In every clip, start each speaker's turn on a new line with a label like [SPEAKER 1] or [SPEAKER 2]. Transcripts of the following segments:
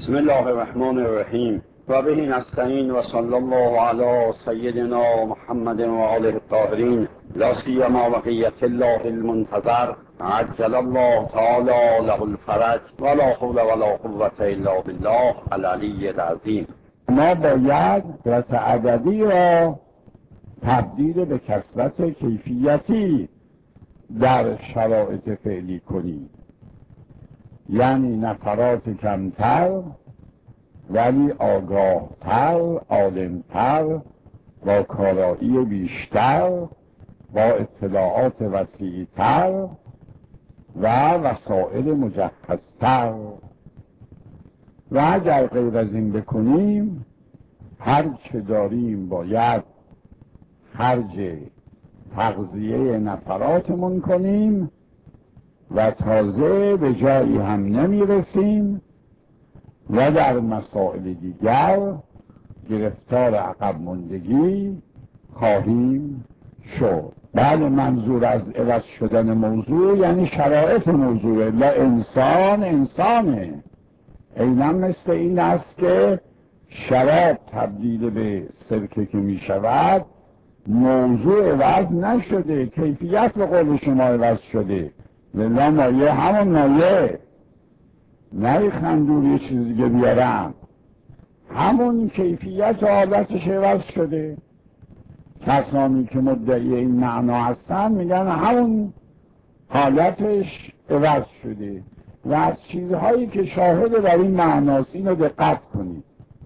[SPEAKER 1] بسم الله الرحمن الرحیم و به نستعین و صلی الله علی سیدنا محمد و آله الطاهرین لا سیما بقیة الله المنتظر عجل الله تعالی له الفرج ولا حول ولا قوة الا بالله العلی العظیم.
[SPEAKER 2] ما باید کثرت عددی را تبدیل به کثرت کیفیتی در شرایط فعلی کنیم، یعنی نفرات کمتر ولی آگاهتر، عالمتر، با کارایی بیشتر، با اطلاعات وسیعتر و وسایل مجهزتر. و اگر غیر از این بکنیم هر چه داریم باید خرج تغذیه نفراتمون کنیم و تازه به جایی هم نمیرسیم و در مسائل دیگر گرفتار عقب ماندگی خواهیم شد. بله، منظور از عوض شدن موضوع یعنی شرایط موضوع. لا انسان انسانه، عیناً مثل این است که شراب تبدیل به سرکه که می شود، موضوع عوض نشده، کیفیت به قول شما عوض شده. لله مایه همون مایه، نه خندور یه چیز دیگه بیارم، همون کیفیت و حالتش عوض شده. کسانی که مدعی این معنا هستن میگن همون حالتش عوض شده. و از چیزهایی که شاهد بر این معناست اینو دقت کنید،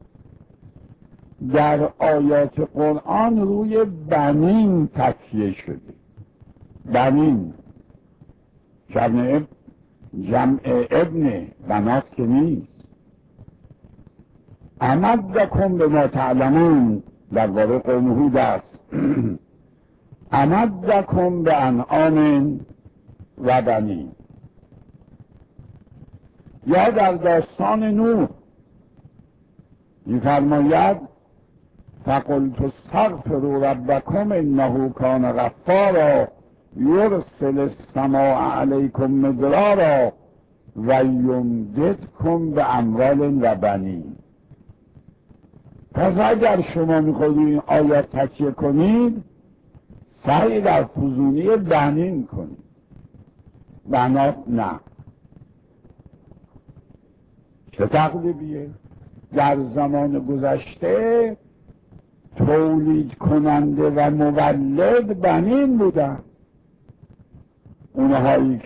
[SPEAKER 2] در آیات قرآن روی بنین تکیه شده. بنین جمع ابن، بنات که نیست. امدکم به ما تعلمون در باره قوم هود است. امدکم به انعام و بنین. یا در داستان نوح می‌فرماید فقلت استغفروا ربکم انه کان غفارا یرسل السماء علیکم مدرارا و یمددکم به اموال و بنین. پس اگر شما میخواید این آیات تکیه کنید، سعی در فزونی بنین کنید، بنات نه. چه تقلیبیه؟ در زمان گذشته تولید کننده و مولد بنین بودن. اونهایی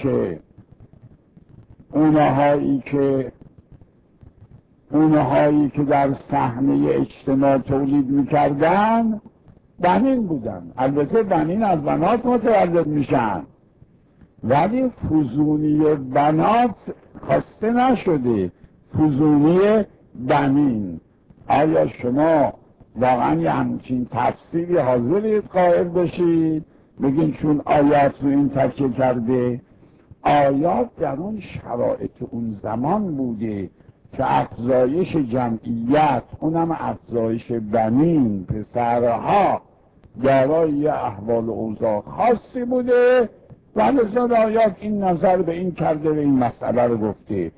[SPEAKER 2] که در صحنه اجتماع تولید میکردن بنین بودن. البته بنین از بنات متولد میشن، ولی فزونی بنات خواسته نشده، فزونی بنین. آیا شما واقعا یه همچین تفسیری حاضرید قائل بشید بگین چون آیات رو این تکیه کرده؟ آیات در اون شرایط اون زمان بوده که افزایش جمعیت، اونم افزایش بنین، پسرها، دارای احوال و اوضاع خاصی بوده و لذا آیات این نظر به این کرده و این مسئله رو گفته.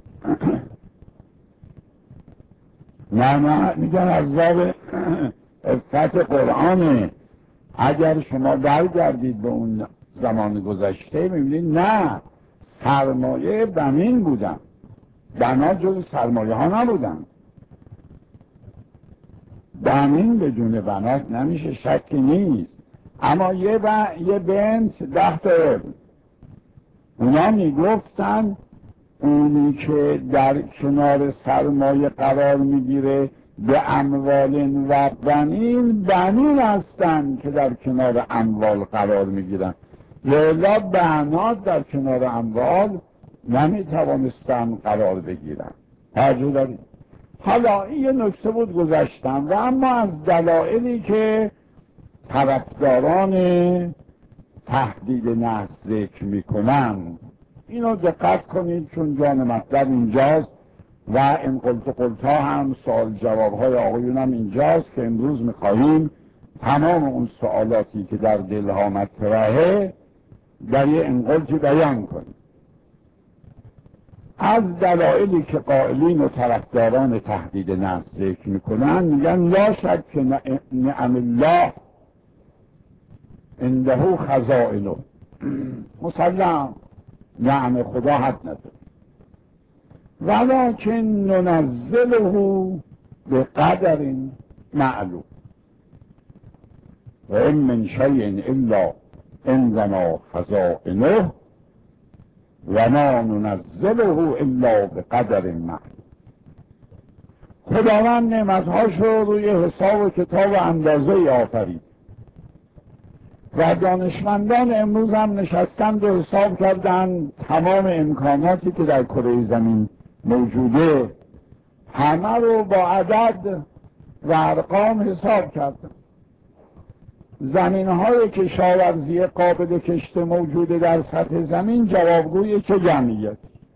[SPEAKER 2] نه میگن از باب افت قرآنه. اگر شما برگردید به اون زمان گذشته میبینید نه، سرمایه بنین بودن، بنات جز سرمایه ها نبودن. بنین بدون بنات نمیشه، شکی نیست. اما یه بنت 10 تا ابن. اونا میگفتن اونی که در کنار سرمایه قرار میگیره به اموال و بنین، بنین هستن که در کنار اموال قرار میگیرن. لذا بنات در کنار اموال نمیتوانستن قرار بگیرن. توجه دارید؟ حالا این یه نکته بود گذاشتم. و اما از دلایلی که طرفداران تهدید نسل ذکر میکنن، اینو دقت کنید چون جان مطلب اینجاست و این قلت هم سوال جواب های آقایون هم اینجاست که امروز میخواهیم تمام اون سوالاتی که در دلها مطرحه در یه انقلتی بیان کنیم. از دلایلی که قائلین و طرفداران تهدید نسل ذکر میکنن، میگن لا شک که نعم الله عنده خزائنه، مسلم نعم خدا حد نداره، ولکن ننزله به قدر معلوم و این من شیء الا عندنا خزائنه و ما ننزله الا به قدر معلوم. خداوند نعمتهاش رو روی حساب و کتاب و اندازه آفرید و دانشمندان امروز هم نشستند و حساب کردن تمام امکاناتی که در کره زمین موجوده، همه رو با عدد و ارقام حساب کردن. زمینهای کشاورزی قابل کشت موجوده در سطح زمین جوابگوی چه جمعیت؟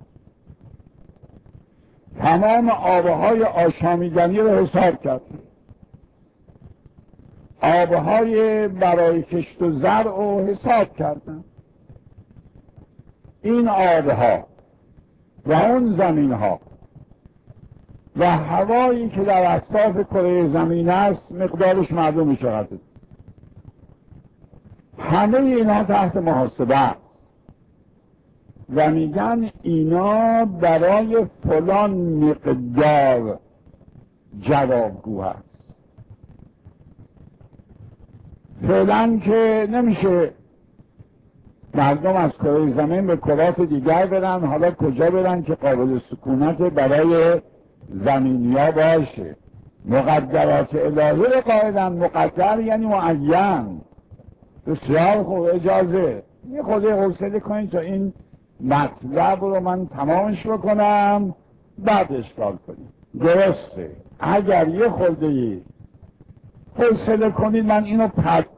[SPEAKER 2] تمام آبهای آشامیدنی رو حساب کردن، آبهای برای کشت و زرع رو حساب کردن. این آبها و اون زمینها و هوایی که در اطراف کره زمین است مقدارش معلوم چقدر، همه اینا تحت محاسبه است و میگن اینا برای فلان مقدار جوابگو هست. فعلا که نمیشه مردم از کره زمین به کرات دیگر برن، حالا کجا برن که قابل سکونت برای زمینیا باشه. مقدرات الهی رو قائلن، مقدر یعنی معین. بسیار خوب، اجازه یه خود حوصله کنید تا این مطلب رو من تمامش بکنم بعد اشکال کنید. درسته، اگر یه خورده حوصله کنید من اینو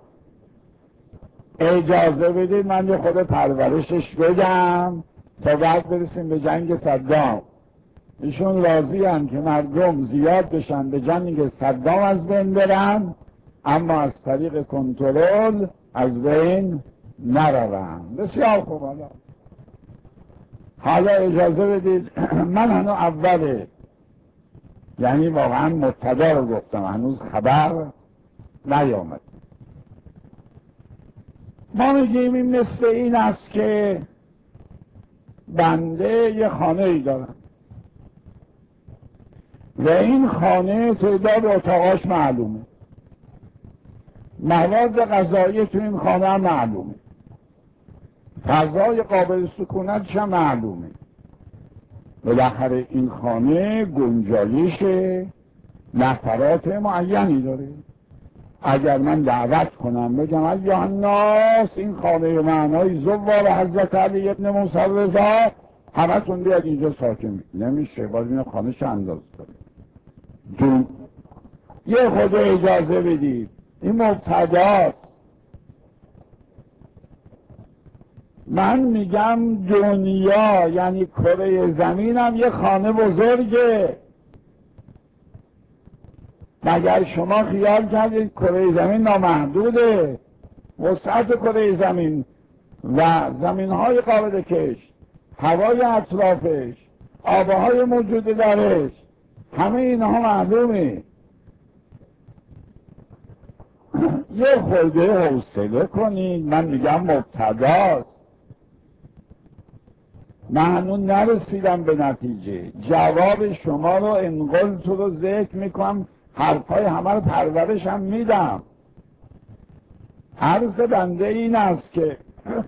[SPEAKER 2] اجازه بدید من یه خود پرورشش بدم تا بعد برسیم به جنگ صدام. ایشون راضی هم که مردم زیاد بشن به جنگ صدام از بین برن، اما از طریق کنترل از بین نرون. بسیار خوب. حالا اجازه بدید من هنوز اوله، یعنی واقعا مبتدا رو گفتم، هنوز خبر نیامد. ما میگیم این مثل این است که بنده یه خانه ای دارم و این خانه تعداد اتاقاش معلومه، مواد غذایی تو این خانه هم معلومه، فضای قابل سکونتش هم معلومه. بالاخره این خانه گنجایش نفرات معینی داره. اگر من دعوت کنم بگم ایها الناس این خانه معنای زوار حضرت علی ابن موسی رضا، همتون بیاد اینجا ساکن، نمیشه. باید این خانه چه انداز داره؟ جون یه خود اجازه بدید، این مبتداست. من میگم دنیا یعنی کره زمینم یه خانه بزرگه. مگر شما خیال کردید کره زمین نامحدوده؟ وسعت کره زمین و زمینهای قابل کشت، هوای اطرافش، آبهای موجود درش، همه اینها معلومه. یه خورده حوصله کنید. من میگم مبتداست، من هنوز نرسیدم به نتیجه. جواب شما رو انقل تو رو ذکر میکنم، حرفای همه رو پرورش هم میدم. عرض بنده این است که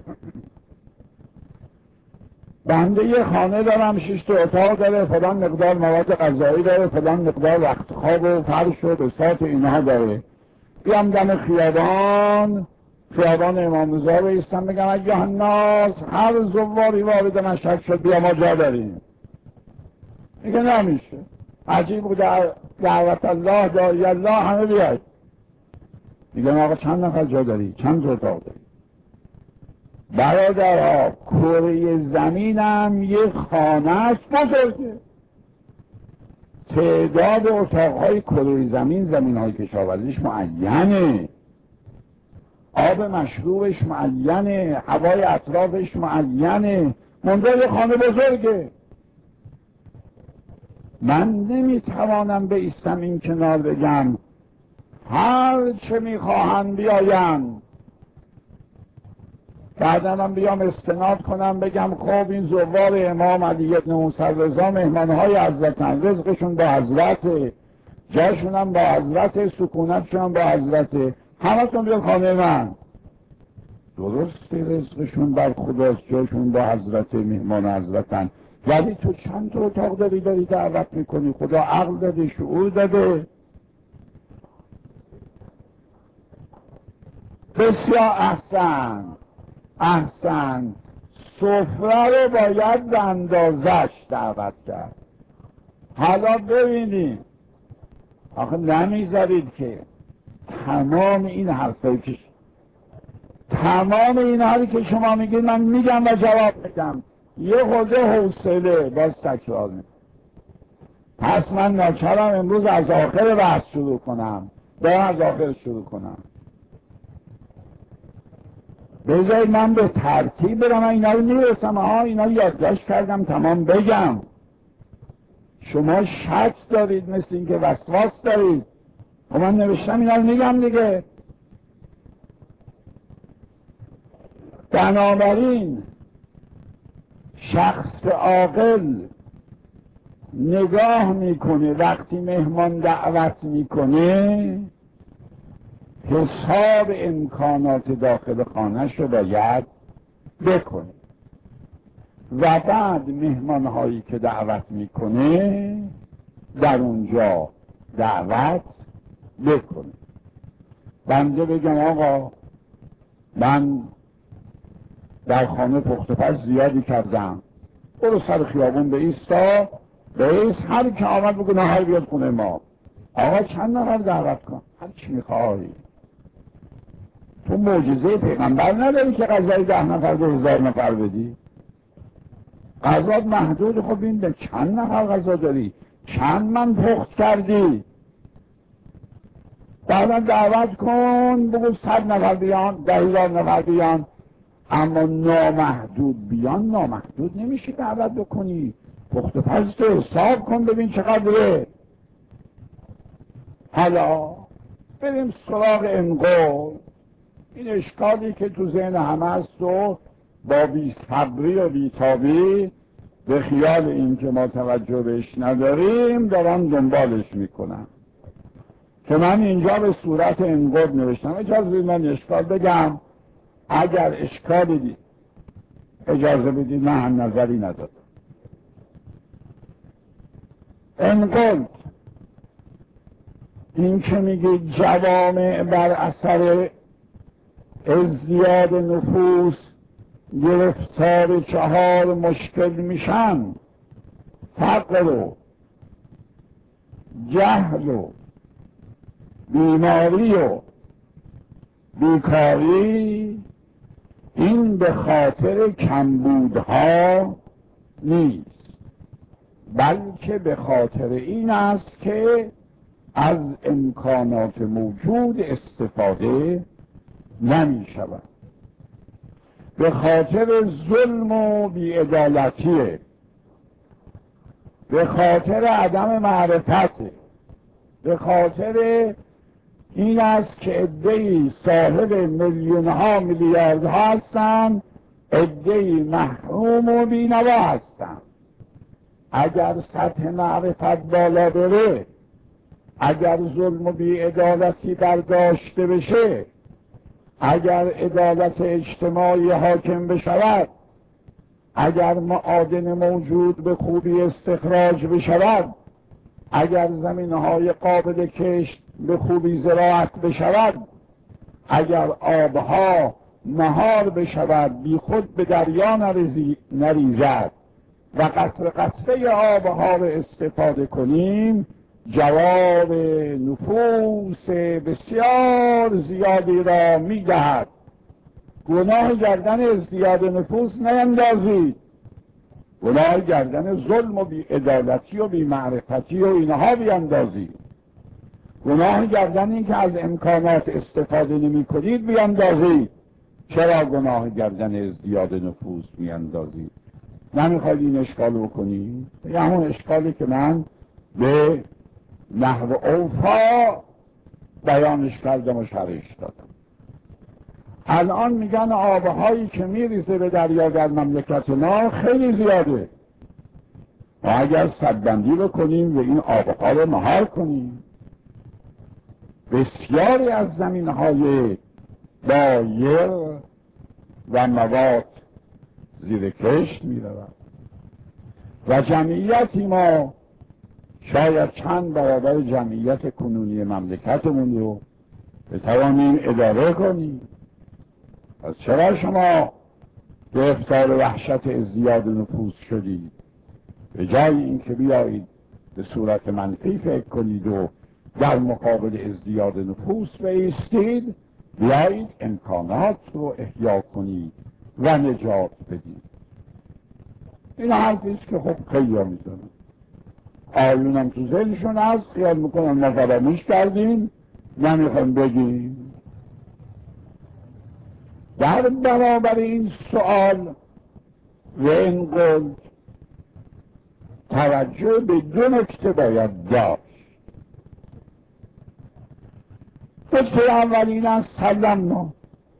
[SPEAKER 2] بنده یه خانه دارم، 6 تا اتاق داره، فلان مقدار مواد غذایی داره، فلان مقدار وقت خواب و فرش و بساط اینها داره. بیام دم خیابان امام رضا بایستم بگم ایها الناس هر زواری وارد مشهد شد بیا ما جا داریم. میگه نمیشه، عجیب بود، دعوت الله داعی الله همه بیاید. میگم آقا چند نفر جا داری؟ چند تا اتاق داری؟ برادرها کره زمینم یه خانه است بزرگه. تعداد اتاقهای کره زمین، زمینهای کشاورزیش معینه، آب مشروبش معینه، هوای اطرافش معینه. منظر یه خانه بزرگه. من نمیتوانم بایستم این کنار بگم هر چه میخواهن بیاین، بعدا من بیام استناد کنم بگم خب این زوار امام علی بن موسی رضا مهمانهای حضرتن، رزقشون با حضرت، جاشون هم با حضرت، سکونتشون هم با حضرت، همتون بیان خانه من. درسته رزقشون بر خداست، جاشون با حضرت، مهمان حضرتن، ولی تو چند تا اتاق داری دعوت میکنی؟ خدا عقل داده، شعور داده. بسیار احسن سفره رو باید به اندازش دعوت کرد. حالا ببینید آخه نمیذارید که تمام این حرفی که شما میگید من میگم و جواب میدم، یه خورده حوصله باز تکرار میکنم. پس من ناچارم امروز از آخر بحث شروع کنم. بذارید من به ترتیب برم، اینا رو میرسم، اینا رو یادداشت کردم تمام بگم. شما شک دارید، مثل این که وسواس دارید. و من نوشتم اینا رو میگم دیگه. بنابراین شخص عاقل نگاه میکنه وقتی مهمان دعوت میکنه حساب امکانات داخل خانه‌ش رو باید بکنه و بعد مهمانهایی که دعوت میکنه در اونجا دعوت بکنه. بنده بگم آقا من در خانه پخت پز زیادی کردم، برو سر خیابون بایست، هر که آمد بگو نهار بیاد خونه ما. آقا چند نفر دعوت کن، هر چی میخوایی. تو معجزه پیغمبر نداری که غذای 10 نفر 2000 نفر بدی؟ غذا محدود. خب این به چند نفر غذا داری؟ چند من پخت کردی؟ بعدا دعوت کن بگو 100 نفر بیان، 10,000 نفر بیان، اما نامحدود بیان. نامحدود نمیشه دعوت بکنی. پخت پز تو حساب کن ببین چقدره. حالا بریم سراغ انقل. این اشکالی که تو ذهن همه است و با بی‌صبری و بی‌تابی به خیال این که ما توجه بهش نداریم دارم دنبالش میکنم که من اینجا به صورت انقد نوشتم. اجازه بدید من اشکال بگم، اگر اشکالی دید اجازه بدید من هم نظری ندارم. انقد این که میگه جوامع بر اثر ازدیاد نفوس گرفتار 4 مشکل میشن: فقر و جهل و بیماری و بیکاری. این به خاطر کمبودها نیست، بلکه به خاطر این است که از امکانات موجود استفاده نمی شود، به خاطر ظلم و بی‌عدالتیه، به خاطر عدم معرفته، به خاطر این است که عده‌ای صاحب میلیون‌ها میلیاردها هستند، عده‌ای محروم و بینوا هستند. اگر سطح معرفت بالا بره، اگر ظلم و بی‌عدالتی برداشته بشه، اگر عدالت اجتماعی حاکم بشود، اگر معادن موجود به خوبی استخراج بشود، اگر زمینهای قابل کشت به خوبی زراعت بشود، اگر آبها مهار بشود بی خود به دریا نریزد و قطره قطره آبها رو استفاده کنیم، جواب نفوس بسیار زیادی را میدهد. گناه گردن ازدیاد نفوس نیندازید، گناه گردن ظلم و بی‌عدالتی و بی‌معرفتی و اینها بیندازید. گناه گردن این که از امکانات استفاده نمی کنید بیندازید. چرا گناه گردن ازدیاد نفوس بیندازید؟ نمیخواید این اشکال رو کنید؟ همون اشکالی که من به نحو اوفا بیانش کردم و شرحش دادم. الان میگن آبهایی که میریزه به دریا در مملکت ما خیلی زیاده، ما اگر سدبندی بکنیم و این آبها رو مهار کنیم، بسیاری از زمینهای بایر و مواد زیر کشت میرود و جمعیتی ما شاید چند برابر جمعیت کنونی مملکتمون رو بتوانیم اداره کنیم. پس چرا شما گرفتار وحشت ازدیاد نفوس شدید؟ به جای اینکه بیایید به صورت منفی فکر کنید و در مقابل ازدیاد نفوس بایستید، بیایید امکانات رو احیا کنید و نجات بدید. این حرفیست که خب خیلی ها میزنن، آیونم تو ذهنشون هست، خیال میکنن ما فراموش کردیم نمیخوام بگیم. در برابر این سؤال و این قول توجه به دو نکته باید داشت. نکته اول این است سلمنا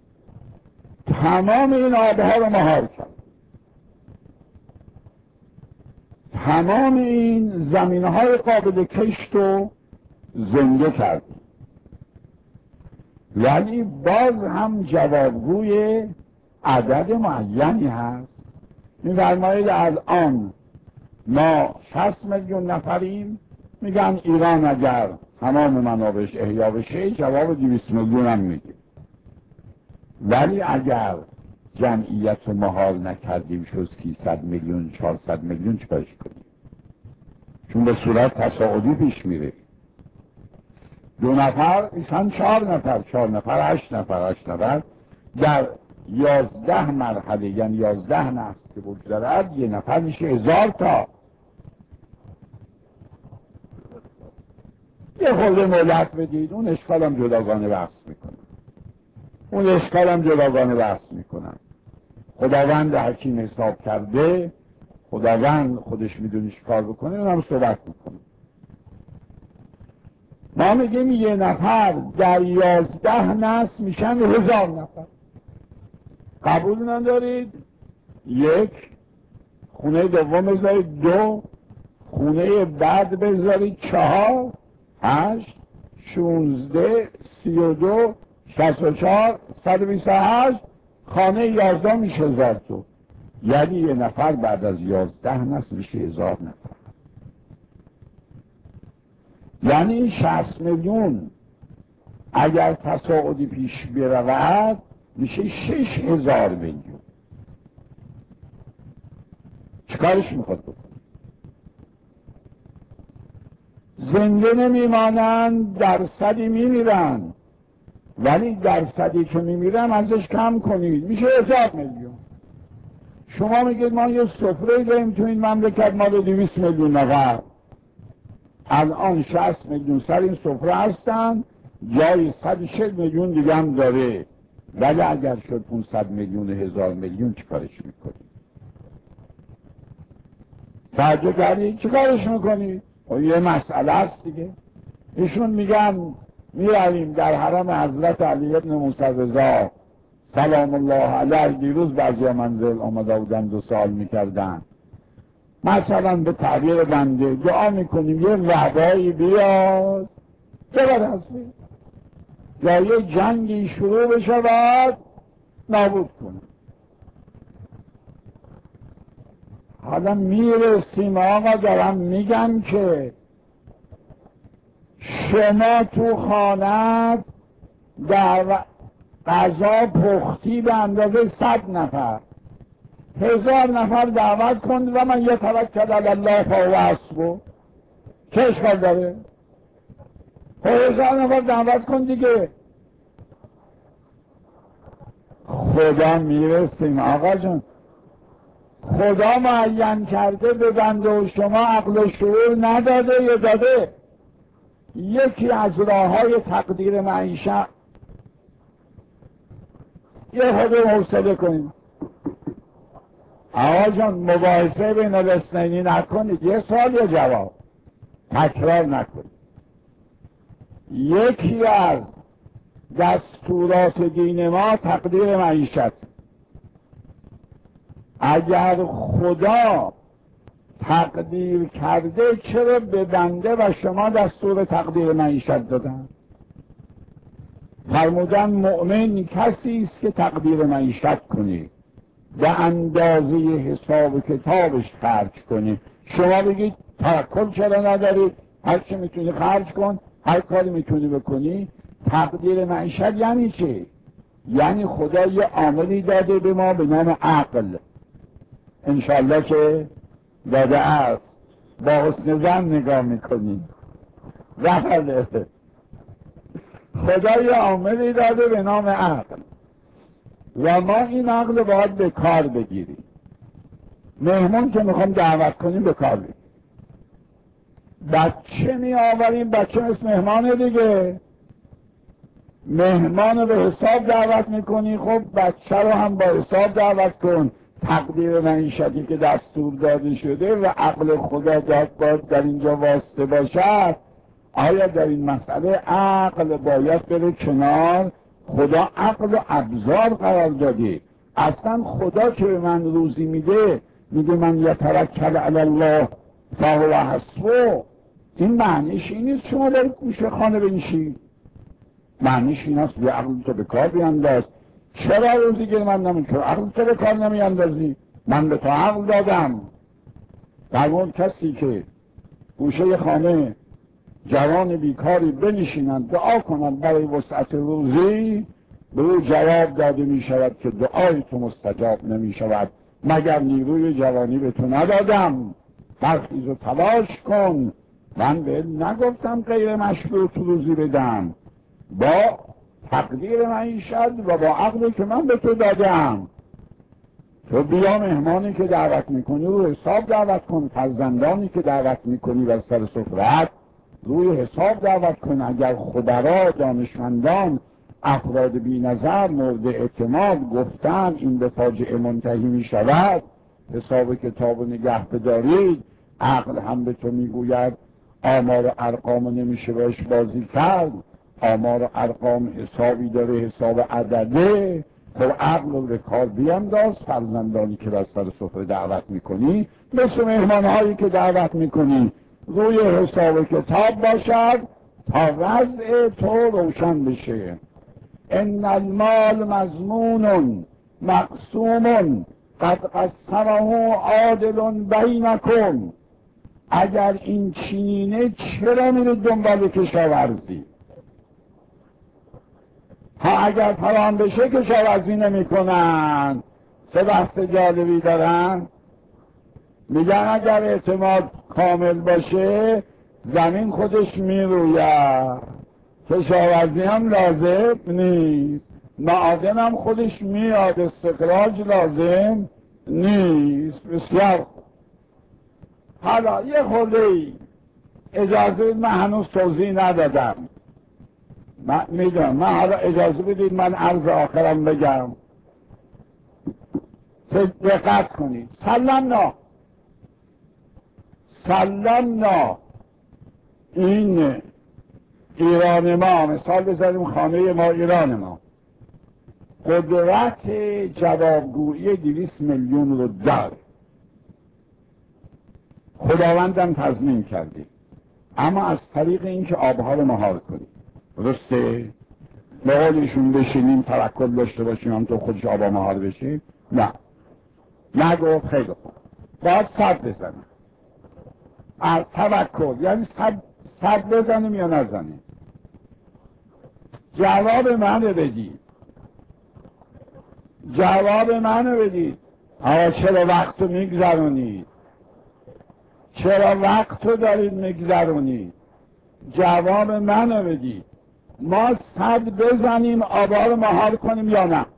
[SPEAKER 2] تمام این آبها رو مهار کرد، تمام این زمینهای قابل کشت رو زنده کرد، یعنی باز هم جوابگوی عدد معینی هست. می‌فرمایید الان ما 60 میلیون نفریم، میگن ایران اگر تمام منابعش احیا بشه جواب 200 میلیون هم میگه، ولی اگر جمعیت رو مهار نکردیم شد 300 میلیون 400 میلیون چیکارش کنیم؟ چون به صورت تصاعدی پیش میره. 2 نفر میشن 4 نفر، 4 نفر 8 نفر، 8 نفر در 11 مرحله، یعنی 11 نسل که بگذرد 1 نفر میشه 1000 تا. یه خورده مهلت بدید، اون اشکال هم جداگانه بحث میکنن. خداوند حکیم حساب کرده، خداوند خودش میدونه چی کار بکنه، اون هم صحبت میکنه. ما میگیم 1 نفر در 11 نسل میشن 1000 نفر. قبول ندارید؟ 1 خونه دوم بذارید 2 خونه بعد بذارید 4 8 16 32 64 128 خانه 11 میشه 1000 تا. یعنی 1 نفر بعد از 11 نسل میشه 1000 نفر. یعنی 60 میلیون اگر تصاعدی پیش برود میشه 6000 میلیون. چیکارش میخواد بکنه؟ زنده نمیمانند، درصدی میمیرن، ولی درصدی که میمیرن ازش کم کنید میشه 1000 میلیون. شما میگید ما یه سفره داریم تو این مملکت مال 200 میلیون نفر، الان 60 میلیون سر این سفره هستن، جای 140 میلیون دیگه هم داره، ولی اگر شد 500 میلیون 1000 میلیون چیکارش میکنید؟ توجه کردید؟ چیکارش میکنید؟ یه مسئله است دیگه. ایشون میگن میرویم در حرم حضرت علی ابن موسی رضا سلام الله علیه. دیروز بعضی منزل آمده بودن و سوال میکردن، مثلا به تعبیر بنده دعا میکنیم یه وبایی بیاد زبردستی یا یه جنگی شروع بشود نابود کنه. حالا میرسیم آقا دارم میگم که شما تو خانت در غذا پختی به اندازه 100 نفر 1000 نفر دعوت کن و من یه توکل علی الله فهو حسبه، چه اشکال داره؟ 1000 نفر دعوت کن دیگه. خدا میرسیم آقا جان، خدا معین کرده به بنده و شما عقل و شعور نداده یا داده؟ یکی از راههای تقدیر معیشت یه خود حوصله کنید آقا جان، مباحثه بین الاثنینی نکنید، یه سوال یه جواب. تکرار نکنید. یکی از دستورات دین ما تقدیر معیشت. اگر خدا تقدیر کرده چرا به بنده و شما دستور تقدیر معیشت دادن؟ فرمودن مؤمن کسی است که تقدیر معیشت کنی، به اندازه حساب کتابش خرج کنی. شما بگید توکل چرا نداری؟ هر چی میتونی خرج کن، هر کاری میتونی بکنی. تقدیر معیشت یعنی چی؟ یعنی خدا یه عاملی داده به ما به نام عقل، انشالله که داده است. با حسن ظن نگاه میکنی. بله، خدا یه عاملی داده به نام عقل و ما این عقل باید به کار بگیریم. مهمون که میخوام دعوت کنیم به کار بگیریم. بچه می آوریم، بچه مثل مهمانه دیگه. مهمان به حساب دعوت میکنی، خب بچه رو هم با حساب دعوت کن. تقدیر معیشتی که دستور داده شده و عقل خدا باید در اینجا واسطه باشد. آیا در این مسئله عقل باید بره کنار؟ خدا عقل و ابزار قرار داده. اصلا خدا که به من روزی میده، میگه من یتوکل علی الله فهو حسبه. این معنیش این نیست شما در گوشه خانه بنشی. معنیش این است به عقل تو به کار بیانداز. چرا روزی گیر من نمیکنم؟ عقل تو به کار نمیاندازی؟ من به تو عقل دادم. در اون کسی که گوشه خانه جوان بیکاری بنشینند دعا کنند برای وسعت روزی، به او جواب داده می شود که دعای تو مستجاب نمی شود مگر نیروی جوانی به تو ندادم. برخیز و تلاش کن. من به نگفتم غیر مشروط روزی بدم. با تقدیر معیشت و با عقلی که من به تو دادم. تو بیا مهمانی که دعوت میکنی رو حساب دعوت کن. فرزندانی که دعوت میکنی و سر سفرت روی حساب دعوت کن. اگر خبرا، دانشمندان، افراد بی نظر مورد اعتماد گفتن این به فاجعه منتهی می شود، حساب کتاب نگه بدارید. عقل هم به تو میگوید آمار و ارقام نمیشه باش بازی کرد. آمار و ارقام حسابی داره، حساب عدده. خب عقل رو به کار بیانداز. فرزندانی که بر سر سفره دعوت میکنی، مثل مهمانهایی که دعوت میکنی، روی حساب کتاب باشد تا وضع تو روشن بشه. ان المال مضمون مقسوم قد قسمه عادل بینکم. اگر این چینه چرا میرید دنبال کشاورزی؟ ها اگر فراهم بشه کشاورزی نمی کنن. سه بحث جالبی دارن. میگن اگر اعتماد کامل باشه زمین خودش میروید، کشاورزی هم لازم نیست، معادن هم خودش میاد، استخراج لازم نیست. بسیار حالا یه خورده اجازه من هنوز توضیح ندادم. من میدونم، من حالا اجازه بدید من عرض آخرم بگم. دقت کنید. سلمنا این ایران ما، مثال بزنیم خانه ما ایران ما، قدرت جوابگویی 200 میلیون رو داره. خداوندم تضمین کرده، اما از طریق این که آبها رو مهار کنیم. درسته؟ به قولشون بشینیم توکل داشته باشیم هم تو خودش آبها مهار بشیم؟ نه، نگفت. خیلی خوب، باید صد بزنیم. از توکل یعنی صد بزنیم یا نزنیم؟ جواب منو بدید. آقا چرا وقت رو میگذرونید؟ چرا وقت رو دارید میگذرونید؟ جواب منو بدید. ما صد بزنیم آبا رو مهار کنیم یا نه؟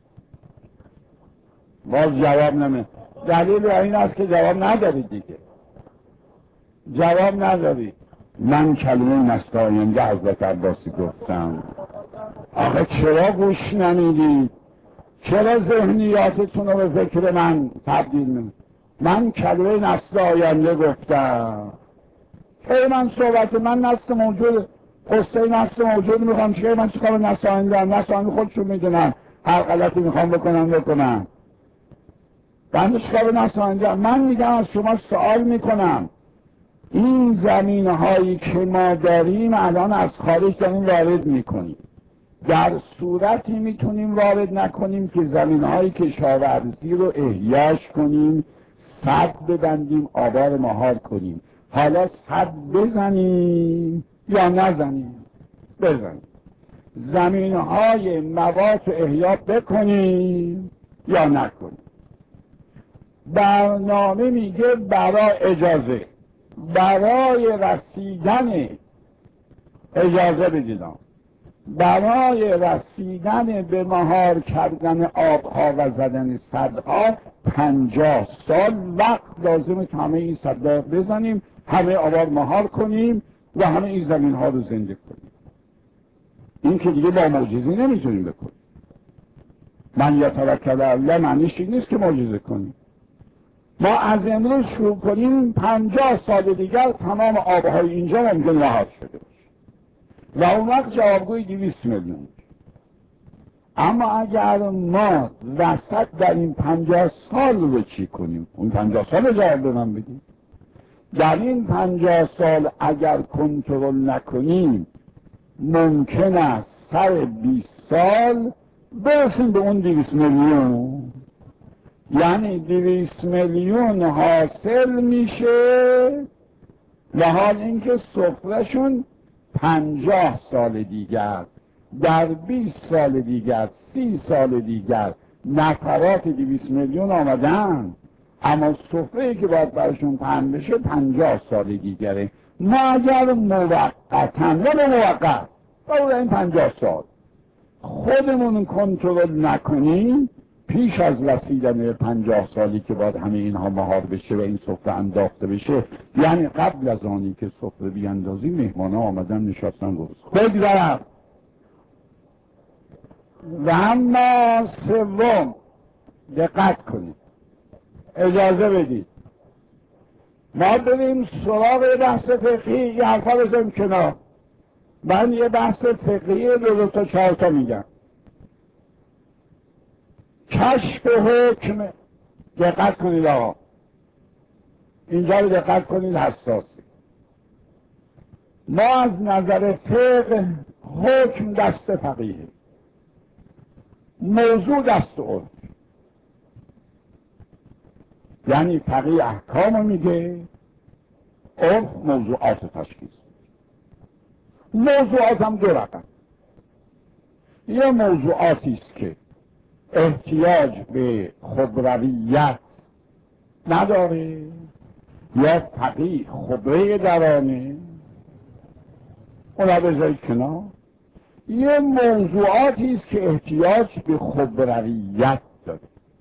[SPEAKER 2] باز جواب نمیده. دلیل این است که جواب ندارید دیگه. جواب ندارید. من کلمه نسل آینده حضرت عباسی گفتم. آخه چرا گوش نمیدید؟ چرا ذهنیاتتون رو به فکر من تبدیل نمید؟ من کلمه نسل آینده گفتم من صحبت من نسل موجود قصه نسل موجود میخوام چه من چیکار به نسائن دارم؟ نسائن خودشون میدونن هر غلطی میخوام بکنن. بنده چیکار به نسائن دارم؟ من میگم از شما سوال میکنم، این زمین هایی که ما داریم الان از خارج داریم وارد میکنیم، در صورتی میتونیم وارد نکنیم که زمین های کشاورزی رو احیاش کنیم، سد ببندیم، آبار مهار کنیم. حالا سد بزنیم یا نزنیم؟ بزنیم. زمین های مواد رو احیا بکنیم یا نکنیم؟ برنامه میگه برای اجازه، برای رسیدن اجازه بدیدم، برای رسیدن به مهار کردن آبها و زدن سدها 50 سال وقت لازمه که همه این سدها بزنیم، همه آبار مهار کنیم و همه این زمین ها رو زنده کنیم. این که دیگه با معجزه نمیتونیم بکنیم. من یتوکل علی الله معنیش این نیست که معجزه کنیم. ما از امروز شروع کنیم 50 سال دیگر تمام آبهای اینجا ممکن مهار شده باشه و اون وقت جوابگوی 200 میلیون. اما اگر ما وسط در این 50 سال رو چی کنیم؟ اون 50 سال جواب به من بدیم. در این 50 سال اگر کنترل نکنیم ممکن است سر 20 سال برسیم به اون 200 میلیون. یعنی 200 میلیون حاصل میشه و حال اینکه سفرهشون 50 سال دیگر، در 20 سال دیگر، 30 سال دیگر نفرات 200 میلیون آمدن، اما سفره‌ای که باید برشون پهن بشه 50 سال دیگره. ما اگر موقتاً و به موقت برای این 50 سال خودمون کنترل نکنیم، پیش از رسیدن 50 سالی که باید همه اینها مهار بشه و این سفره انداخته بشه، یعنی قبل از آنی که سفره بیاندازی مهمان ها آمدن نشستن روز بگذارم. و اما سوم، دقت کنید، اجازه بدید ما بریم سراغ بحث فقهی. یه حرفا بزنیم کنار، من یه بحث فقهی 2 تا 4 تا میگم. کشف حکم، دقت کنید آقا، اینجا رو دقت کنید، حساسی. ما از نظر فقه حکم دست فقیه، موضوع دست عرف. یعنی فقیه احکام میگه، عرف موضوعات تشخیص. موضوعات هم 2 رقم. یه موضوعاتی است که احتیاج به خبرویت نداره، یا فقیه خبره درانه، اونا بذارید کنار. یه موضوعاتی است که احتیاج به خبرویت داره.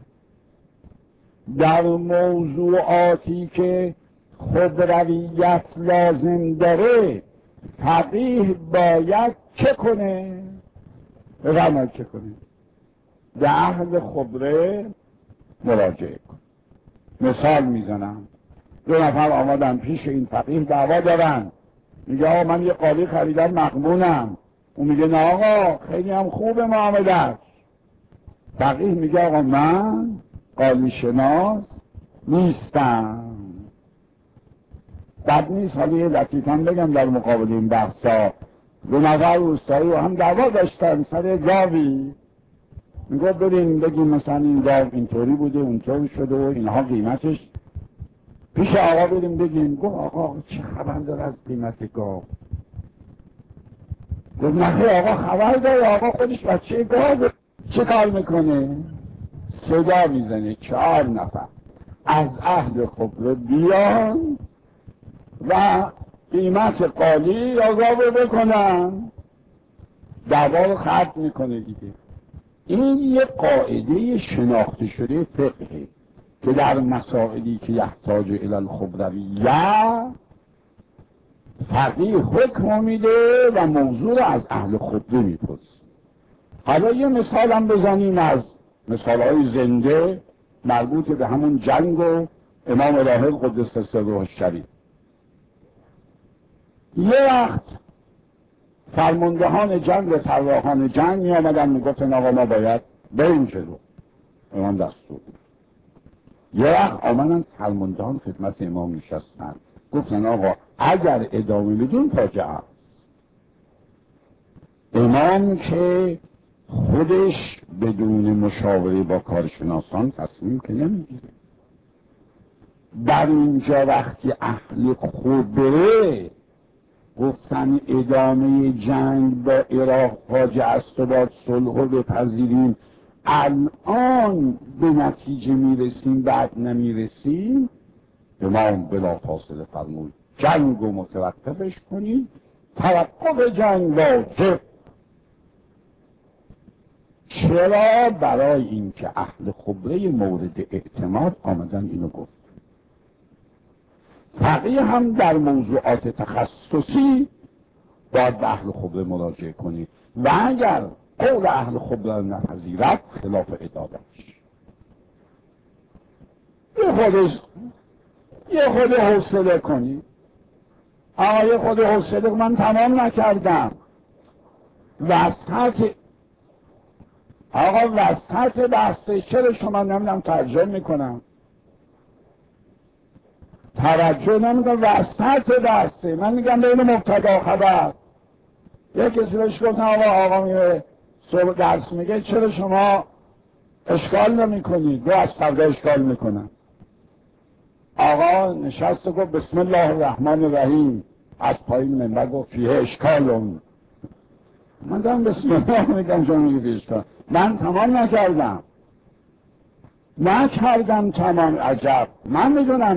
[SPEAKER 2] در موضوعاتی که خبرویت لازم داره فقیه باید چه کنه؟ بفرمایید چه کنه؟ به اهل خبره مراجعه کن. مثال میزنم، 2 نفر آمدن پیش این فقیه دعوا دارن، میگه آقا من یه قالی خریدم مغبونم، اون میگه نه آقا خیلی هم خوبه معامله‌اش. فقیه میگه آقا من قالی شناس نیستم. بد نیست حالا یه لطیفاً بگم در مقابل این بحثا، 2 نفر روستایی رو هم دعوا داشتن سر گاوی، میگه بریم بگیم مثلا این گاو اینطوری بوده اونطوری شده و اینها قیمتش، پیش آقا بریم بگیم. گفت آقا چه خبر داره از قیمت گاو؟ گفت نه آقا خبر داره، آقا خودش بچه گاو چه کار میکنه؟ صدا میزنه 4 نفر از اهل خبره بیان و قیمت قالی یا گاو بکنن، دعوا رو ختم میکنه دیگه. این یه قاعده شناخته شده فقهه که در مسائلی که یحتاج الی الخبرویه فقیه حکم میده و موضوع از اهل خبره میپرسه. حالا یه مثال هم بزنیم از مثالهای زنده مربوط به همون جنگ و امام راحل قدس سره الشریف. یه وقت فرماندهان جنگ و طراحان جنگ می آمدن می گفتن آقا ما باید بریم جلو، امام دستور. یه وقت آمدن فرماندهان خدمت امام نشستن گفتن آقا اگر ادامه بدون فاجعه است. امام که خودش بدون مشاوره با کارشناسان تصمیم که نمیگیره. در اینجا وقتی اهل خبره گفتن ادامه جنگ با عراق فاجعه است و باید صلح رو بپذیریم، الان به نتیجه میرسیم بعد نمیرسیم، امام بلافاصله فرمود جنگ رو متوقفش کنید، توقف جنگ واجب. چرا؟ برای اینکه اهل خبره مورد اعتماد آمدن اینو گفت. فقیه هم در موضوعات تخصصی باید به اهل خبره مراجعه کنید و اگر قول اهل خبره نپذیرد خلاف ادابش. یه خود حوصله کنید. یه خود حوصله من تمام نکردم. وسط بحثه چرا شما نمیدونم ترجمه میکنم، توجه نمیدونم وسط بحثه. من میگم بین مبتدا خبر. یک کسی بهش گفتم آقا میره صبح درس میگه چرا شما اشکال نمی کنید؟ دو از فردا اشکال میکنن. آقا نشست و گفت بسم الله الرحمن الرحیم، از پایین منبر گفت فیه اشکالون. من دارم بسم الله میگم شما میگه فیه اشکال. من تمام نکردم تمام. عجب. من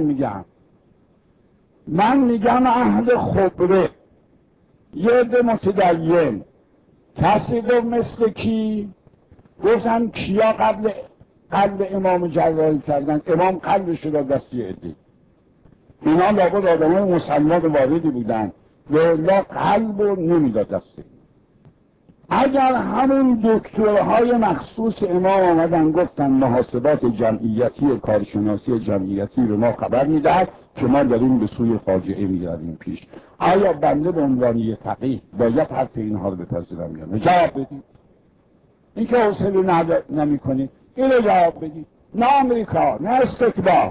[SPEAKER 2] میگم اهل خبره یه عده متدین. کسی گفت مثل کی؟ گفتن کیا قلب امام جراحی کردن؟ امام قلبش رو داد دست یه عده. اینا لابد آدمای مسلمان واردی بودن والا قلب رو نمیداد دست. اگر همون دکترهای مخصوص امام آمدن گفتن محاسبات جمعیتی کارشناسی جمعیتی رو ما خبر میدهد که ما داریم به سوی فاجعه می‌رویم پیش، آیا بنده به عنوان یه فقیه باید حرف اینها رو بپذیرم یا نه؟ جواب بدید. این که حوصله نمی‌کنید اینو جواب بدید. نه آمریکا نه استکبار.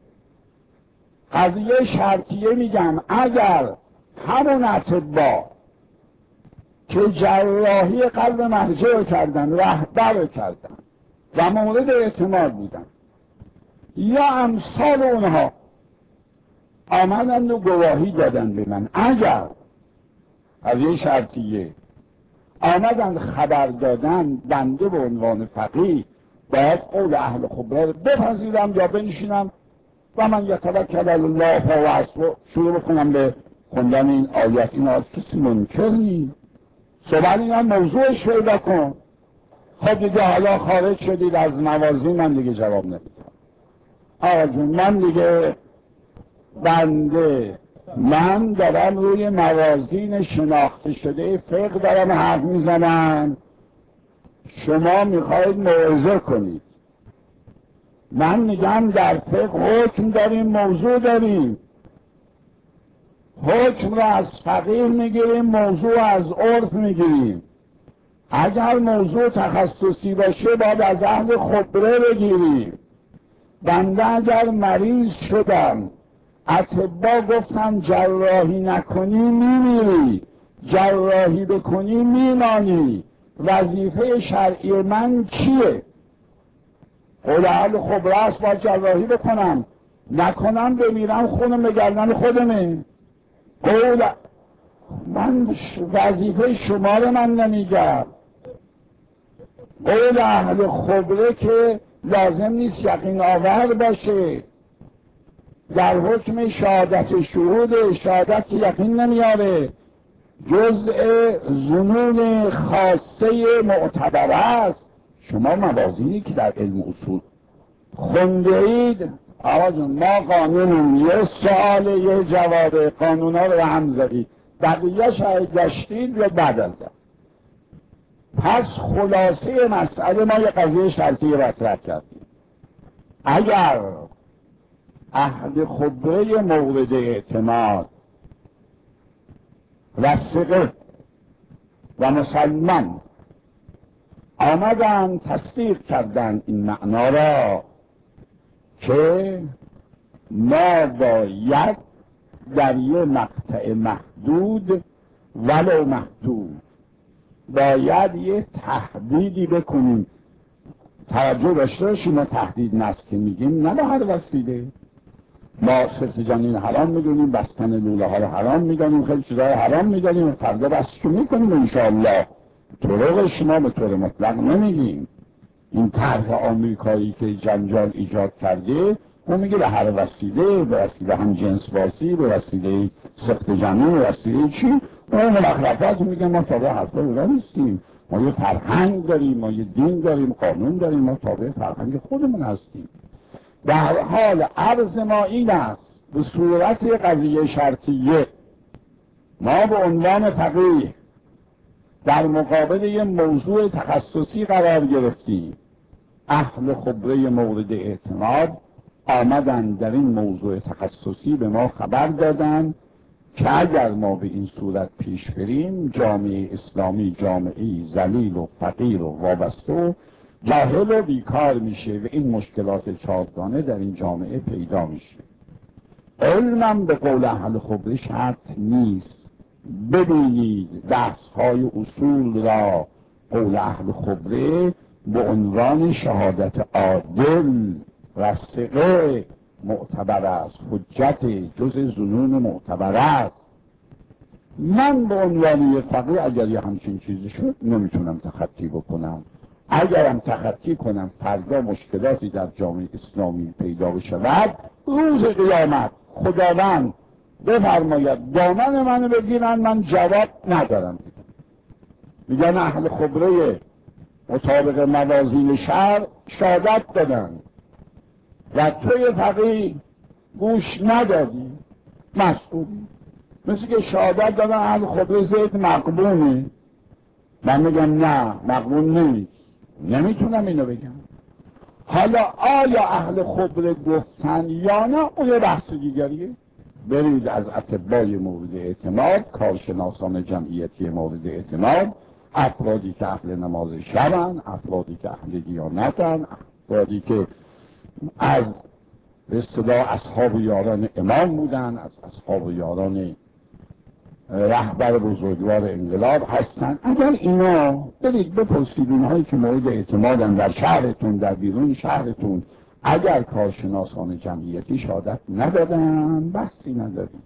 [SPEAKER 2] قضیه شرطیه میگم اگر همون اطباء که جراحی قلب مرجع رو کردن، رهبر رو کردن و مورد اعتماد بودن، یا امثال اونها آمدن و گواهی دادن به من، اگر از یه شرطیه آمدن خبر دادن، بنده به عنوان فقیه باید قول اهل خبره رو بپذیرم یا بنشینم و من یتوکل علی الله و حسبه شروع بکنم به خوندن این آیات. این آیات کسی منکر نیست. صبح این هم موضوعش پیدا کن. خب دیگه حالا خارج شدید از موازین، من دیگه جواب نمیدم. آقا جون من دیگه من دارم روی موازین شناخته شده فقه دارم حرف میزنم، شما میخواید موعظه کنید. من میگم در فقه حکم داریم، موضوع داریم. حکم رو از فقیه میگیریم، موضوع از عرف میگیریم. اگر موضوع تخصصی باشه باید از اهل خبره بگیریم. بنده اگر مریض شدم اطباء گفتم جراحی نکنی میمیری، جراحی بکنی میمانی، وظیفه شرعی من چیه؟ قول اهل خبره است باید جراحی بکنم، نکنم بمیرم خونم به گردن خودمه. قول من وظیفه شما رو من نمیگم. قول اهل خبره که لازم نیست یقین آور باشه. در حکم شهادت شهود شهادت یقین نمیاره، جزء ظنون خاصه معتبر است. شما موازینی که در علم اصول خونده اید آقا جون ما قانونم یه سوال یه جواب، قانونا رو هم زدید، بقیه شاید گشتید یا بعد از ده. پس خلاصه مسئله ما یه قضیه شرطی مطرح کردیم. اگر اهل خبره مورد اعتماد و ثقه و مسلمان آمدن تصدیق کردن این معنا را که ما باید در یه مقطع محدود ولو محدود باید یه تهدیدی بکنیم. توجه داشته باشیم، ما تهدید نست که میگیم نه به هر وسیله. ما سفت جنین حرام میدونیم، بستن لوله ها رو حرام میدونیم، خیلی چیزهای حرام میدونیم و فردا بستشون میکنیم انشاءالله. طرق شما به طور مطلق نمیگیم. این طرح آمریکایی که جنجال ایجاد کرده اون میگه به هر وسیله، به وسیله هم جنس بازی، به وسیله سخت جنین، به وسیله چی؟ اون مخلفات میگه ما تابع حرفا اونا نیستیم. ما یه فرهنگ داریم، ما یه دین داریم، قانون داریم، ما تابع فرهنگ خودمون هستیم. در حال عرض ما این است به صورت قضیه شرطیه ما به عنوان فقیه در مقابل یه موضوع تخصصی قرار گرفتیم. اهل خبره مورد اعتماد آمدن در این موضوع تخصصی به ما خبر دادن که اگر ما به این صورت پیش بریم جامعه اسلامی جامعه ذلیل و فقیر و وابسته و جاهل و بیکار میشه و این مشکلات چارگانه در این جامعه پیدا میشه. علمم به قول اهل خبره شرط نیست. ببینید بحث‌های اصول را قول اهل خبره به عنوان شهادت عادل و ثقه معتبر است، حجت جز ظنون معتبر است. من به عنوان یک فقیه اگر یه همچین چیزی شد نمیتونم تخطی بکنم. اگرم تخطی کنم فردا مشکلاتی در جامعه اسلامی پیدا بشود، روز قیامت خداوند بفرماید دامن منو بگیرن من جواب ندارم. میگن اهل خبره مطابق موازین شرع شهادت دادن و توی فقیه گوش ندادی، مسئولی. مثل که شهادت دادن اهل خبره زید مقبونه، من میگم نه مقبول نیست، نمیتونم اینو بگم. حالا آیا اهل خبره گفتن یا نه اون یه بحث دیگریه. برید از اطبای مورد اعتماد، کارشناسان جمعیتی مورد اعتماد، افرادی که اهل نماز شبن، افرادی که اهل دیانتن، افرادی که از به اصطلاح اصحاب یاران امام بودن، از اصحاب یاران رهبر بزرگوار انقلاب هستن. اگر اینا برید بپرسید اونهایی که مورد اعتمادن در شهرتون در بیرون شهرتون، اگر کارشناسان جمعیتی شهادت ندادن بحثی ندارید.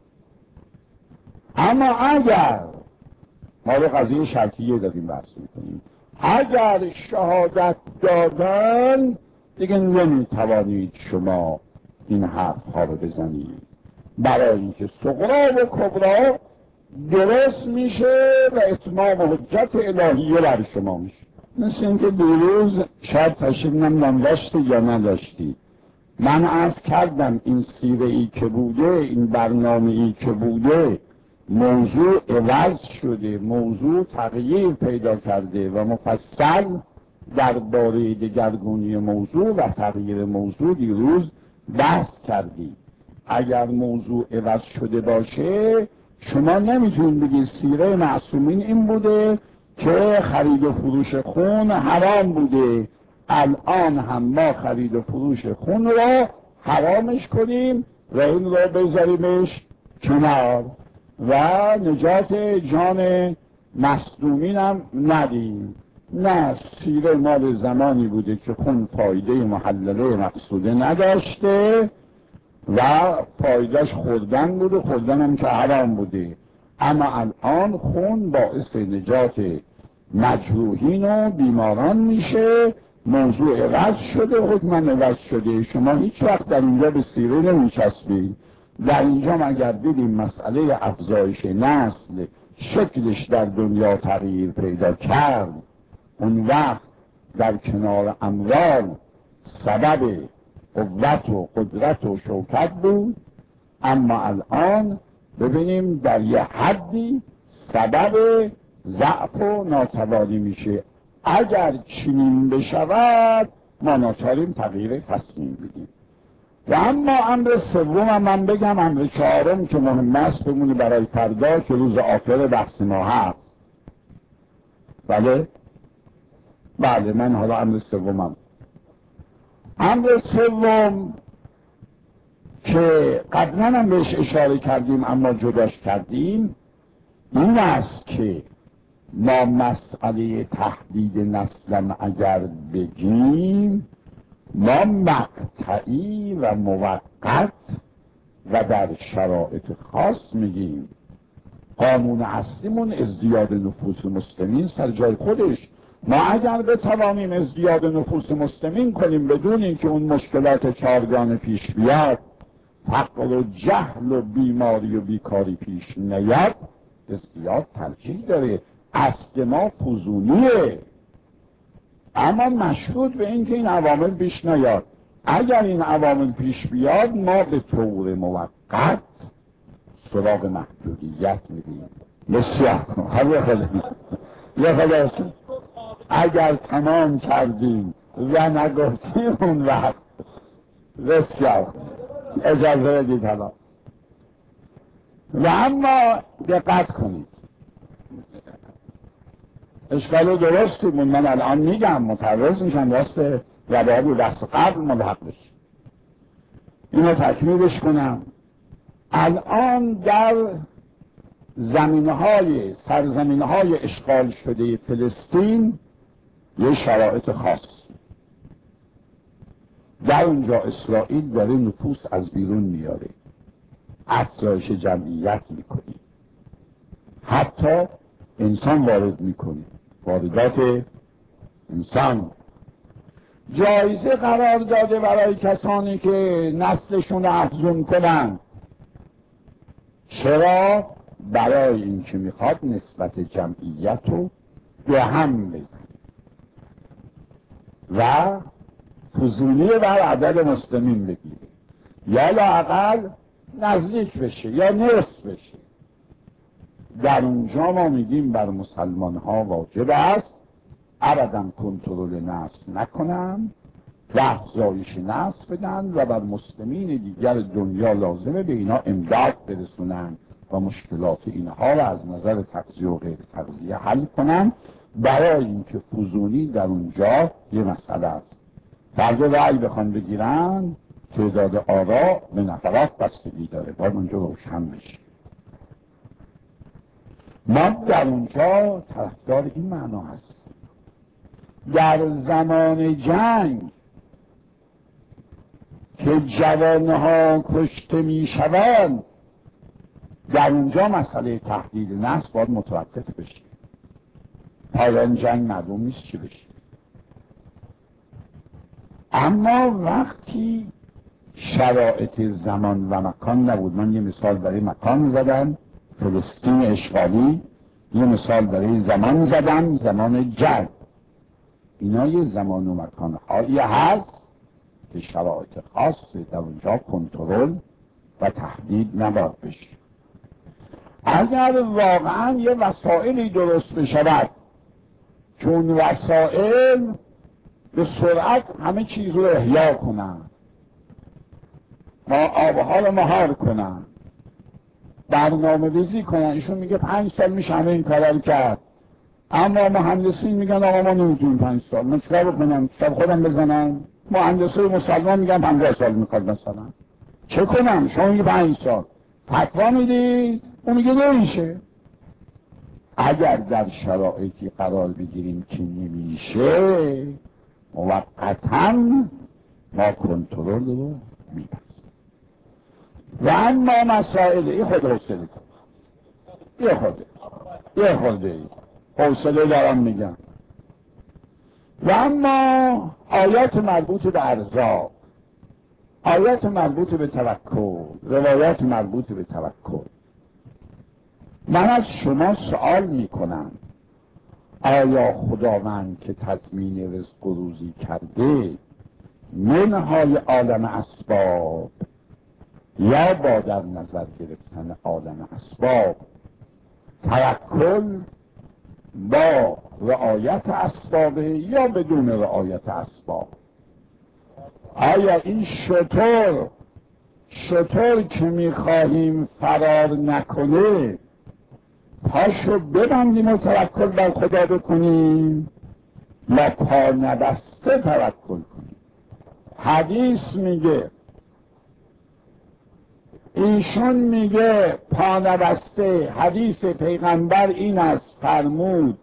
[SPEAKER 2] اما اگر ما رو قضیه شرطیه داریم بحث میکنیم، اگر شهادت دادن دیگه نمیتوانید شما این حرف ها رو بزنید، برای اینکه صغرا و کبرا درست میشه و اتمام حجت الهیه بر شما میشه. مثل اینکه دیروز شاید تشریف نمیدونم داشتی یا نداشتی، من عرض کردم این سیره ای که بوده، این برنامه ای که بوده، موضوع عوض شده، موضوع تغییر پیدا کرده و مفصل درباره دگرگونی موضوع و تغییر موضوع دیروز بحث کردی. اگر موضوع عوض شده باشه شما نمیتونید بگید سیره معصومین این بوده که خرید و فروش خون حرام بوده، الان هم ما خرید و فروش خون را حرامش کنیم و این را بذاریمش کنار و نجات جان مصدومین هم ندیم. نه، سیره مال زمانی بوده که خون فایده محلله مقصوده نداشته و فایدهش خوردن بوده، خوردن هم که حرام بوده. اما الان خون باعث نجات مجروحین و بیماران میشه. موضوع عوض شده، حکم عوض شده. شما هیچ وقت در اینجا به سیره نمیچسبید. در اینجا اگر دیدیم مسئله افزایش نسل شکلش در دنیا تغییر پیدا کرد، اون وقت در کنار اموال سبب قوت و قدرت و شوکت بود. اما الان ببینیم در یه حدی سبب ضعف و ناتوانی میشه. اگر چنین بشود ما ناچاریم تغییر تصمیم بدیم. و اما امر سوم من بگم، امر چهارم که مهم است بمونه برای فردا که روز آخر بحث ما هست. بله من حالا امر سومم. امر سوم که قبلا هم بهش اشاره کردیم اما جداش کردیم این است که ما مسئله تحدید نسلم اگر بگیم ما مقطعی و موقت و در شرایط خاص میگیم. قانون اصلیمون ازدیاد نفوس مسلمین سر جای خودش. ما اگر بتوانیم ازدیاد نفوس مسلمین کنیم بدون اینکه اون مشکلات چارگانه پیش بیاد، فقر و جهل و بیماری و بیکاری پیش نیاد، ازدیاد ترجیح داره. اصل ما فزونیه، اما مشروط به اینکه این عوامل پیش نیاد. اگر این عوامل پیش بیاد ما به طور موقت سراغ محدودیت میریم. بسیار خلاص اگر تمام کردیم و نگفتیم اون وقت بسیار اجازه بدید. حالا و اما دقت کنید، اشکال درستی بود. من الان میگم متعرض میشم راست روابی بحث قبل ملحق بشیم، اینو تکمیلش کنم. الان در سرزمینهای اشغال شده فلسطین یه شرایط خاص، در اونجا اسرائیل داره نفوس از بیرون میاره، افزایش جمعیت میکنه، حتی انسان وارد میکنه، واردات انسان. جایزه قرار داده برای کسانی که نسلشون رو افزون کنن. چرا؟ برای اینکه میخواد نسبت جمعیت رو به هم بزنه و فزونی بر عدد مسلمین بگیره، یا لااقل نزدیک بشه یا نصف بشه. در اونجا ما میگیم بر مسلمان ها واجب است ابدا کنترل نسل نکنن و افزایش نسل بدن و بر مسلمین دیگر دنیا لازمه به اینا امداد برسونن و مشکلات اینها را از نظر تغذیه و غیر تغذیه حل کنن، برای اینکه فزونی در اونجا یه مسئله است. فردا رأی بخوان بگیرن تعداد آرا به نفرات بستگی داره، باید اونجا روشن بشه. ما در اونجا طرفدار این معنا هست در زمان جنگ که جوانها کشته می شوند، در اونجا مسئله تحدید نسل باید متوقف بشه. پایان جنگ معلوم نیست چی بشه. اما وقتی شرایط زمان و مکان نبود، من یه مثال برای مکان زدم، فلسطین اشغالی، یه مثال برای زمان زدم، زمان جنگ. اینا یه زمان و مکان هایی هست که شرایط خاص در اونجا کنترل و تحدید نباید بشه. اگر واقعا یه وسائلی درست بشود چون وسائل به سرعت همه چیز رو احیا کنن، ما آبها رو مهار کنن، برنامه ریزی کنن. ایشون میگه 5 سال میشه همه این کارا رو کرد، اما مهندسین میگن آقا ما نمیتونیم 5 سال. من چیکار بکنم؟ شب خودم بزنم؟ مهندسای مسلمان میگن 50 سال میخواد مثلا. چه کنم؟ شما میگه 5 سال فتوا میدید، اون میگه نمیشه. اگر در شرایطی قرار بگیریم که نمیشه، موقتاً ما کنترل رو می‌بستیم. و اما مسائل این خود حوصله کن، یه خورده حوصله دارم میگم. و اما آیات مربوط به ارزاق، آیات مربوط به توکل، روایات مربوط به توکل. من از شما سوال میکنم آیا خداوند که تضمین رزق و روزی کرده منهای عالم اسباب یا با در نظر گرفتن عالم اسباب توکل با رعایت اسباب یا بدون رعایت اسباب، آیا این شطور شطور که میخواهیم فرار نکنه پاشو ببندیم و توکل بر خدا بکنیم یا پا نبسته توکل کنیم. حدیث میگه، ایشون میگه پا نبسته، حدیث پیغمبر این است فرمود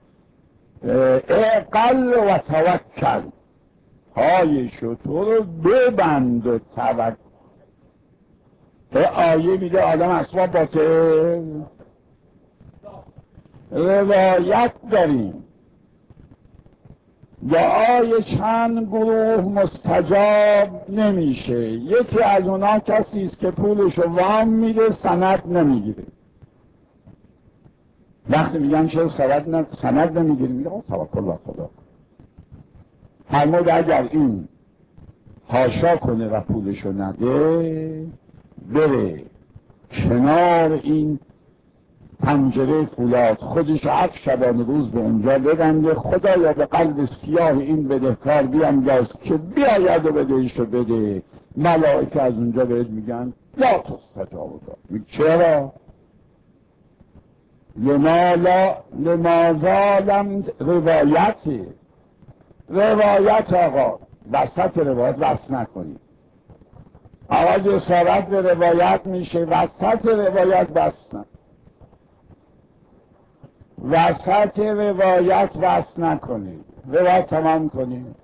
[SPEAKER 2] اعقل و توکل، پای شطور رو ببند و توکل. به آیه میگه آدم اسباب باطل. روایت داریم دعای چند گروه مستجاب نمیشه. یکی از اونا کسی است که پولشو وام میده سند نمیگیره. وقتی میگن چرا سند نمیگیری؟ میگه توکل بر خدا. فرمود اگر این حاشا کنه و پولشو نده، بره کنار این پنجره فولاد خودش 7 شبانه روز به اونجا ببنده، خدایا به قلب سیاه این بدهکار بیانداز که بیاید و بدهشو بده. ملائکه از اونجا بهت میگن لا تستجاب له. چرا؟ لماذا لم روایت آقا وسط روایت وصل نکنید. آقا جسارت به روایت میشه، وسط روایت وصل نکنید. وسط روایت وصل نکنید، روایت تمام کنید.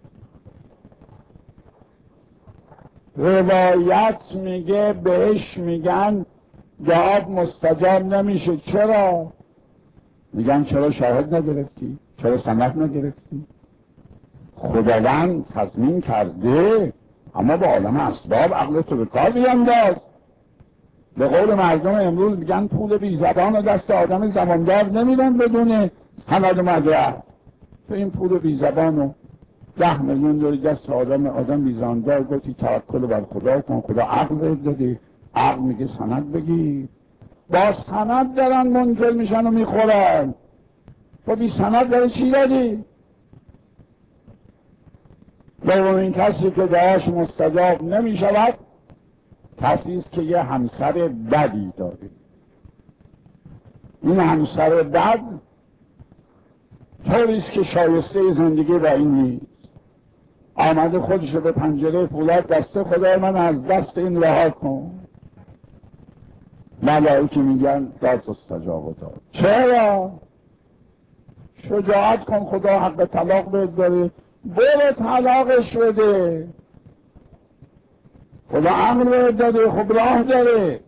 [SPEAKER 2] روایت میگه بهش میگن جواب مستجاب نمیشه. چرا؟ میگن چرا شاهد نگرفتی؟ چرا سند نگرفتی؟ خداوند تضمین کرده، اما با عالم اسباب عقلتو به کار بیانداز. به قول مردم امروز میگن پول بی زبان و دست آدم زماندار نمیدن بدون سند و مدرک. تو این پول بی زبان و 10 میلیون داری دست آدم بی زباندار، گفتی توکل بر خدا کن، خدا عقل داده، عقل میگه سند بگیر. با سند دارن منکر میشن و میخورن. تو بی سند داری چی دادی؟ دومین کسی که دعاش مستجاب نمیشود کسی است که یه همسر بدی داره. این همسر بد طوری است که شایسته زندگی با این نیست. آمده خودش به پنجره فولاد دسته خدای من از دست این رها کن. ملائکه میگن لا تستجاب له. چرا؟ شجاعت کن، خدا حق طلاق بهت داره، برو طلاقش بده. خدا عقل بهت داده، خب راه داره.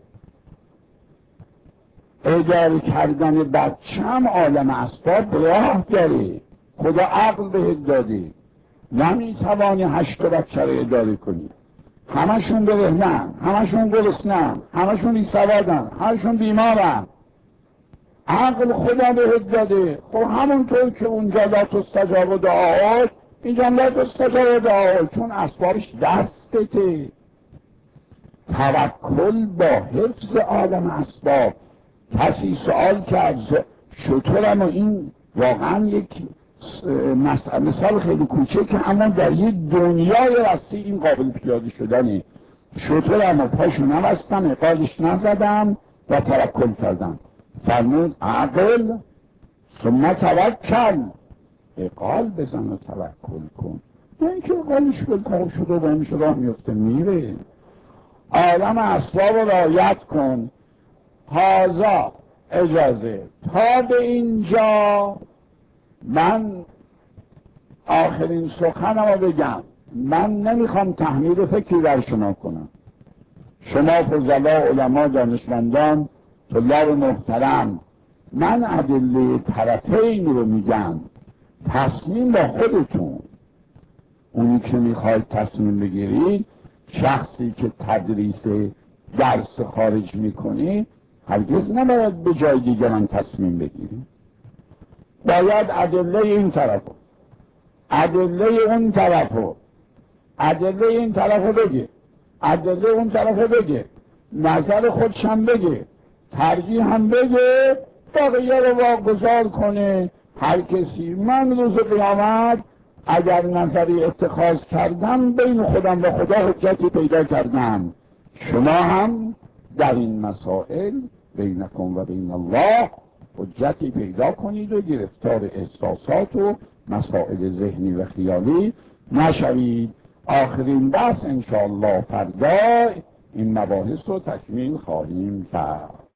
[SPEAKER 2] اداره کردن بچه هم عالم اسباب راه داره. خدا عقل بهت داده، نمیتوانی 8 بچه رو اداره کنی. همشون برهنن، همشون گرسنن، همشون بیسوادن، همشون بیمارن. عقل خدا بهت داده. خب همونطور که اونجا لا تستجاب دعاهاش، اینجا لا تستجاب دعاهاش، چون اسبابش دستته. توکل با حفظ عالم اسباب. کسی سوال کرد شطورم، و این واقعا یک مثال خیلی کوچکه اما در یه دنیای راستی این قابل پیاده شدنه. شطورم و پاشو نبستم، اقالش نزدم و توکل کردم. فرمود عقل ثم توکل، اقال بزن و توکل کن. نه اینکه اقالش بلکار شده و همیشه راه میفته میره. عالم اسباب رو رعایت کن. هازا اجازه تا به اینجا من آخرین سخنم رو بگم. من نمیخوام تحمیل فکری در شما کنم. شما فضلا، علما، دانشمندان، طلاب محترم، من ادله طرفین رو میگم. تصمیم با خودتون. اونی که میخواید تصمیم بگیرید، شخصی که تدریس درس خارج میکنی هرگز نباید به جای دیگران تصمیم بگیرید. باید ادله این طرفو، ادله اون طرفو، ادله این طرفو بگه، ادله اون طرفو بگه، نظر خودشم بگه، ترجیح هم بگه، باقیه رو واگذار کنه. هر کسی من روز قیامت اگر نظری اتخاذ کردم بین خودم و خدا حجتی پیدا کردم. شما هم در این مسائل بینکم و بین الله حجتی پیدا کنید و گرفتار احساسات و مسائل ذهنی و خیالی نشوید. آخرین بحث انشاءالله فردا این مباحث رو تکمیل خواهیم کرد.